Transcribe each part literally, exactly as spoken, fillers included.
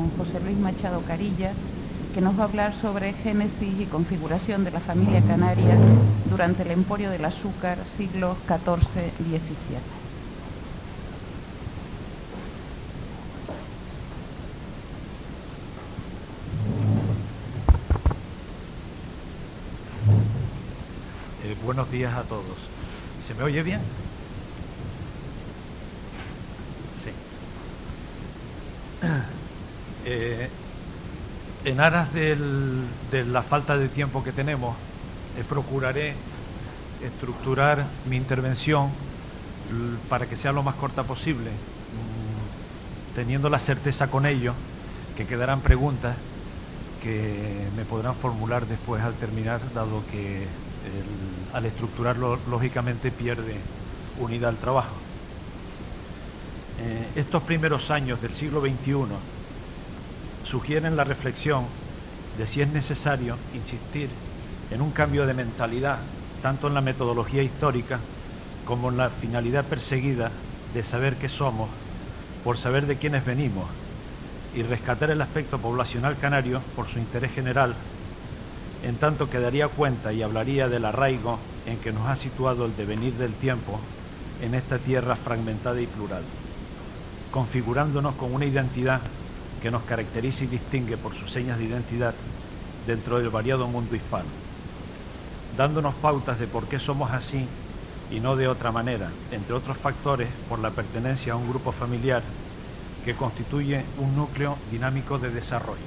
don José Luis Machado Carilla, que nos va a hablar sobre génesis y configuración de la familia canaria durante el emporio del azúcar, siglos catorce diecisiete. Eh, buenos días a todos. ¿Se me oye bien? Sí. Eh, en aras del, de la falta de tiempo que tenemos, eh, procuraré estructurar mi intervención para que sea lo más corta posible, teniendo la certeza con ello que quedarán preguntas que me podrán formular después al terminar, dado que el, al estructurarlo lógicamente pierde unidad al trabajo. Eh, estos primeros años del siglo veintiuno sugieren la reflexión de si es necesario insistir en un cambio de mentalidad, tanto en la metodología histórica como en la finalidad perseguida de saber qué somos, por saber de quiénes venimos, y rescatar el aspecto poblacional canario por su interés general, en tanto que daría cuenta y hablaría del arraigo en que nos ha situado el devenir del tiempo en esta tierra fragmentada y plural, configurándonos con una identidad que nos caracteriza y distingue por sus señas de identidad dentro del variado mundo hispano, dándonos pautas de por qué somos así y no de otra manera, entre otros factores por la pertenencia a un grupo familiar que constituye un núcleo dinámico de desarrollo.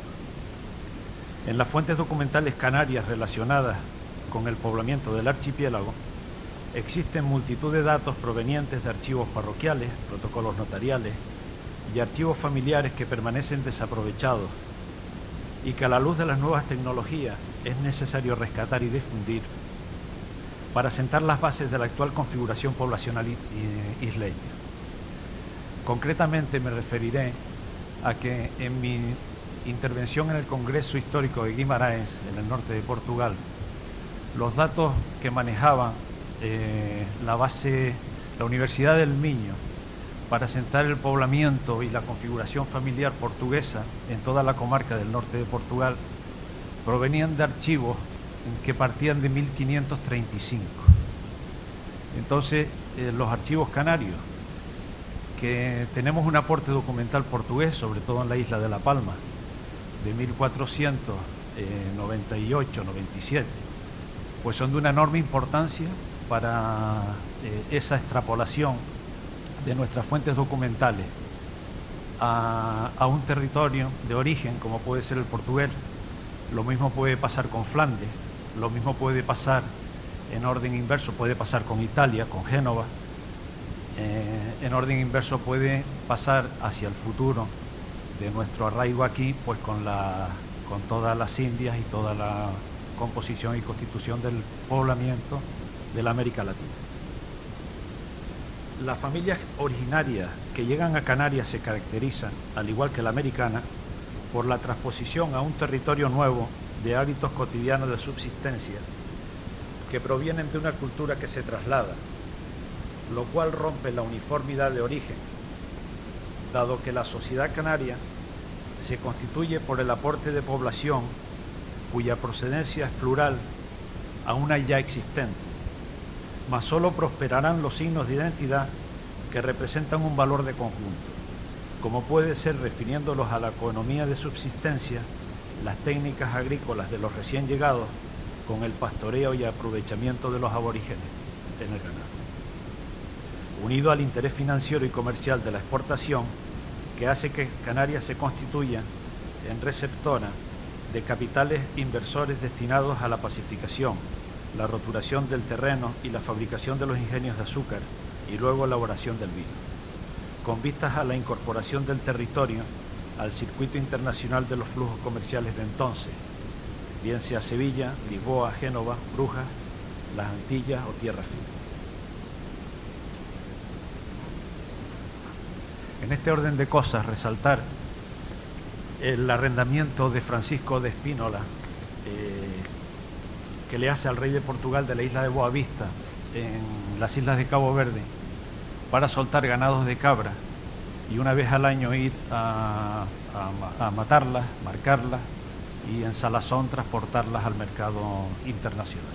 En las fuentes documentales canarias relacionadas con el poblamiento del archipiélago existen multitud de datos provenientes de archivos parroquiales, protocolos notariales y archivos familiares que permanecen desaprovechados y que a la luz de las nuevas tecnologías es necesario rescatar y difundir para sentar las bases de la actual configuración poblacional isleña. Concretamente me referiré a que en mi intervención en el Congreso Histórico de Guimarães, en el norte de Portugal, los datos que manejaba eh, la base, la Universidad del Miño, para sentar el poblamiento y la configuración familiar portuguesa en toda la comarca del norte de Portugal, provenían de archivos que partían de mil quinientos treinta y cinco. Entonces, eh, los archivos canarios, que tenemos un aporte documental portugués, sobre todo en la isla de La Palma, de mil cuatrocientos noventa y ocho noventa y siete, pues son de una enorme importancia para eh, esa extrapolación de nuestras fuentes documentales a, a un territorio de origen como puede ser el portugués. Lo mismo puede pasar con Flandes, lo mismo puede pasar en orden inverso, puede pasar con Italia, con Génova. Eh, en orden inverso puede pasar hacia el futuro de nuestro arraigo aquí, pues con, la, con todas las Indias y toda la composición y constitución del poblamiento de la América Latina. Las familias originarias que llegan a Canarias se caracterizan, al igual que la americana, por la transposición a un territorio nuevo de hábitos cotidianos de subsistencia que provienen de una cultura que se traslada, lo cual rompe la uniformidad de origen, dado que la sociedad canaria se constituye por el aporte de población cuya procedencia es plural a una ya existente, mas solo prosperarán los signos de identidad que representan un valor de conjunto, como puede ser, refiriéndolos a la economía de subsistencia, las técnicas agrícolas de los recién llegados con el pastoreo y aprovechamiento de los aborígenes en el ganado, unido al interés financiero y comercial de la exportación, que hace que Canarias se constituya en receptora de capitales inversores destinados a la pacificación, la roturación del terreno y la fabricación de los ingenios de azúcar y luego elaboración del vino, con vistas a la incorporación del territorio al circuito internacional de los flujos comerciales de entonces, bien sea Sevilla, Lisboa, Génova, Brujas, las Antillas o Tierra Firme. En este orden de cosas, resaltar el arrendamiento de Francisco de Espínola, eh, que le hace al rey de Portugal de la isla de Boavista, en las islas de Cabo Verde, para soltar ganados de cabra, y una vez al año ir a, a, a matarlas, marcarlas y en salazón transportarlas al mercado internacional.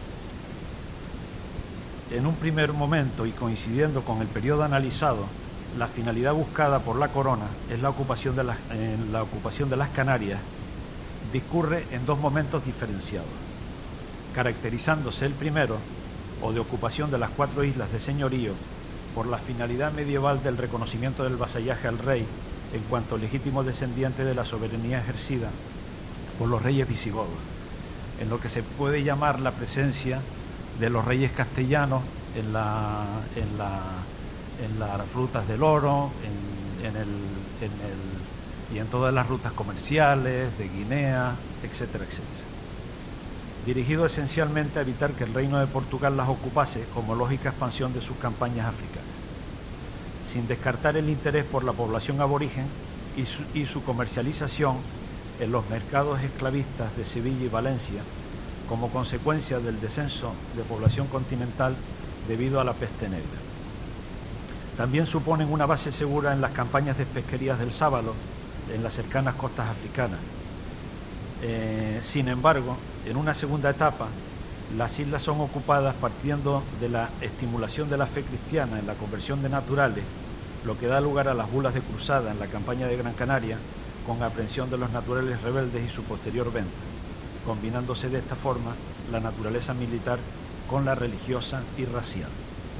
En un primer momento y coincidiendo con el periodo analizado, la finalidad buscada por la corona es la ocupación de las, en la ocupación de las Canarias discurre en dos momentos diferenciados, caracterizándose el primero, o de ocupación de las cuatro islas de señorío, por la finalidad medieval del reconocimiento del vasallaje al rey en cuanto legítimo descendiente de la soberanía ejercida por los reyes visigodos, en lo que se puede llamar la presencia de los reyes castellanos en, la, en, la, en las rutas del oro, en, en el, en el, y en todas las rutas comerciales de Guinea, etcétera, etcétera. Dirigido esencialmente a evitar que el reino de Portugal las ocupase como lógica expansión de sus campañas africanas, sin descartar el interés por la población aborigen y su, y su comercialización en los mercados esclavistas de Sevilla y Valencia, como consecuencia del descenso de población continental debido a la peste negra. También suponen una base segura en las campañas de pesquerías del Sábalo, en las cercanas costas africanas. Eh, sin embargo, en una segunda etapa, las islas son ocupadas partiendo de la estimulación de la fe cristiana en la conversión de naturales, lo que da lugar a las bulas de cruzada en la campaña de Gran Canaria, con aprehensión de los naturales rebeldes y su posterior venta, combinándose de esta forma la naturaleza militar con la religiosa y racial.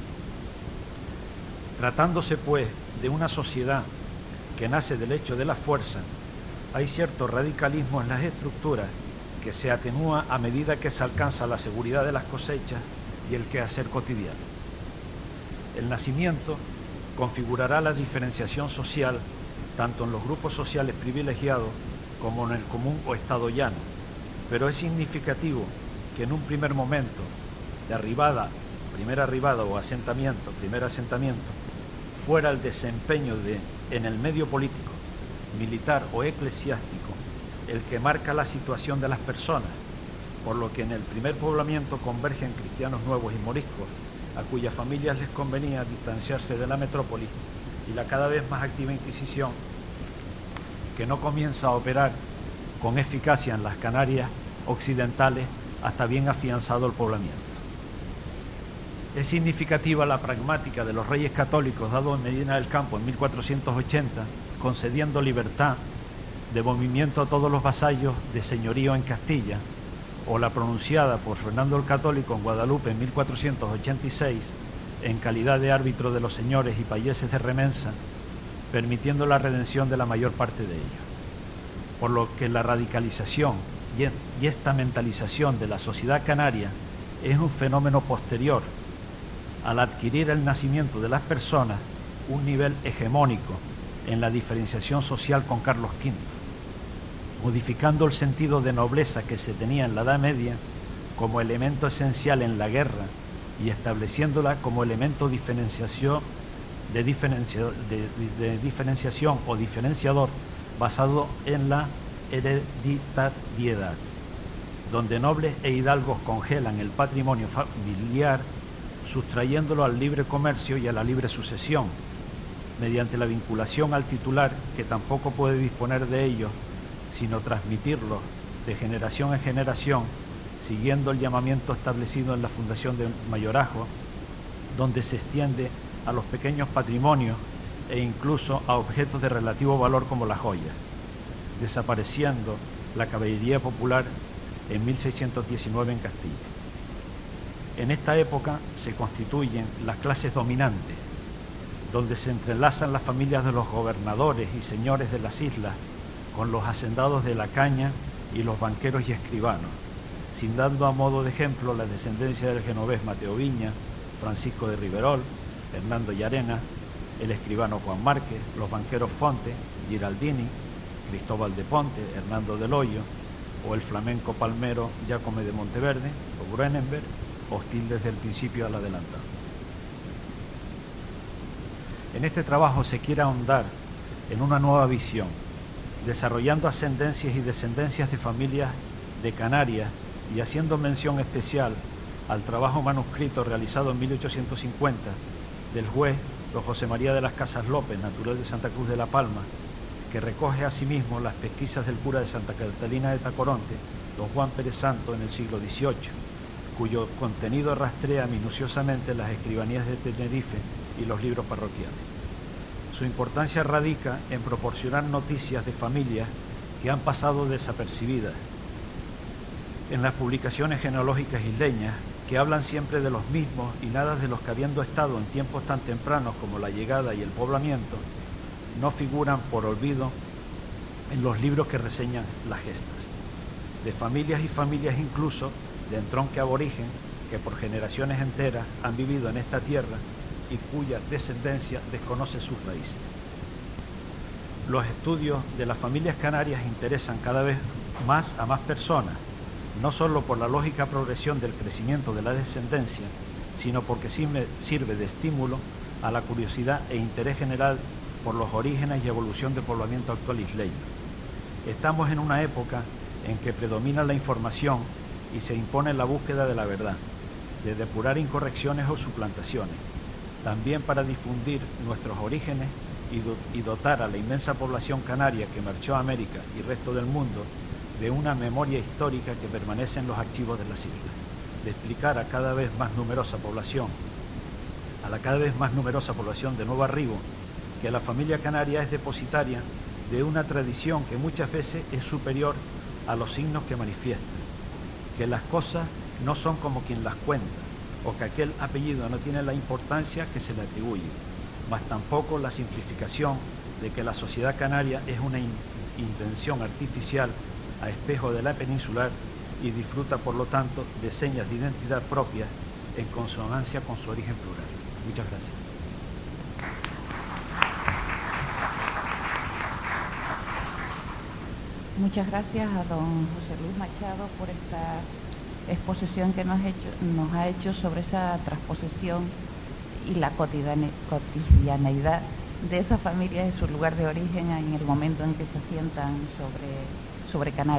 Tratándose, pues, de una sociedad que nace del hecho de la fuerza, hay cierto radicalismo en las estructuras que se atenúa a medida que se alcanza la seguridad de las cosechas y el quehacer cotidiano. El nacimiento configurará la diferenciación social tanto en los grupos sociales privilegiados como en el común o estado llano, pero es significativo que en un primer momento de arribada, primera arribada o asentamiento, primer asentamiento, fuera el desempeño de, en el medio político, militar o eclesiástico, el que marca la situación de las personas, por lo que en el primer poblamiento convergen cristianos nuevos y moriscos, a cuyas familias les convenía distanciarse de la metrópoli, y la cada vez más activa Inquisición, que no comienza a operar con eficacia en las Canarias occidentales hasta bien afianzado el poblamiento. Es significativa la pragmática de los reyes católicos dado en Medina del Campo en mil cuatrocientos ochenta, concediendo libertad de movimiento a todos los vasallos de señorío en Castilla, o la pronunciada por Fernando el Católico en Guadalupe en mil cuatrocientos ochenta y seis, en calidad de árbitro de los señores y payeses de remensa, permitiendo la redención de la mayor parte de ellos. Por lo que la radicalización y esta mentalización de la sociedad canaria es un fenómeno posterior al adquirir el nacimiento de las personas un nivel hegemónico en la diferenciación social con Carlos quinto, modificando el sentido de nobleza que se tenía en la Edad Media como elemento esencial en la guerra y estableciéndola como elemento diferenciación, de, diferencia, de, de diferenciación o diferenciador basado en la hereditariedad, donde nobles e hidalgos congelan el patrimonio familiar, sustrayéndolo al libre comercio y a la libre sucesión, mediante la vinculación al titular, que tampoco puede disponer de ellos, sino transmitirlos de generación en generación, siguiendo el llamamiento establecido en la fundación de mayorazgo, donde se extiende a los pequeños patrimonios e incluso a objetos de relativo valor como las joyas, desapareciendo la caballería popular en mil seiscientos diecinueve en Castilla. En esta época se constituyen las clases dominantes, donde se entrelazan las familias de los gobernadores y señores de las islas con los hacendados de la caña y los banqueros y escribanos, sin dando a modo de ejemplo la descendencia del genovés Mateo Viña, Francisco de Riverol, Hernando Llarena, el escribano Juan Márquez, los banqueros Fonte, Giraldini, Cristóbal de Ponte, Hernando del Hoyo, o el flamenco palmero Giacome de Monteverde o Grunenberg, hostil desde el principio al adelantado. En este trabajo se quiere ahondar en una nueva visión, desarrollando ascendencias y descendencias de familias de Canarias y haciendo mención especial al trabajo manuscrito realizado en mil ochocientos cincuenta del juez don José María de las Casas López, natural de Santa Cruz de la Palma, que recoge asimismo las pesquisas del cura de Santa Catalina de Tacoronte, don Juan Pérez Santo, en el siglo dieciocho, cuyo contenido rastrea minuciosamente las escribanías de Tenerife y los libros parroquiales. Su importancia radica en proporcionar noticias de familias que han pasado desapercibidas en las publicaciones genealógicas isleñas, que hablan siempre de los mismos y nada de los que, habiendo estado en tiempos tan tempranos como la llegada y el poblamiento, no figuran por olvido en los libros que reseñan las gestas. De familias y familias incluso de entronque aborigen que por generaciones enteras han vivido en esta tierra y cuya descendencia desconoce sus raíces. Los estudios de las familias canarias interesan cada vez más a más personas, no solo por la lógica progresión del crecimiento de la descendencia, sino porque sirve de estímulo a la curiosidad e interés general por los orígenes y evolución del poblamiento actual isleño. Estamos en una época en que predomina la información y se impone la búsqueda de la verdad, de depurar incorrecciones o suplantaciones, también para difundir nuestros orígenes y, do y dotar a la inmensa población canaria que marchó a América y resto del mundo de una memoria histórica que permanece en los archivos de las islas, de explicar a cada vez más numerosa población, a la cada vez más numerosa población de nuevo arribo, que la familia canaria es depositaria de una tradición que muchas veces es superior a los signos que manifiestan, que las cosas no son como quien las cuenta, o que aquel apellido no tiene la importancia que se le atribuye, mas tampoco la simplificación de que la sociedad canaria es una in invención artificial a espejo de la peninsular y disfruta por lo tanto de señas de identidad propias en consonancia con su origen plural. Muchas gracias. Muchas gracias a don José Luis Machado por esta exposición que nos, hecho, nos ha hecho sobre esa transposición y la cotidianeidad de esas familias en su lugar de origen en el momento en que se asientan sobre, sobre Canarias.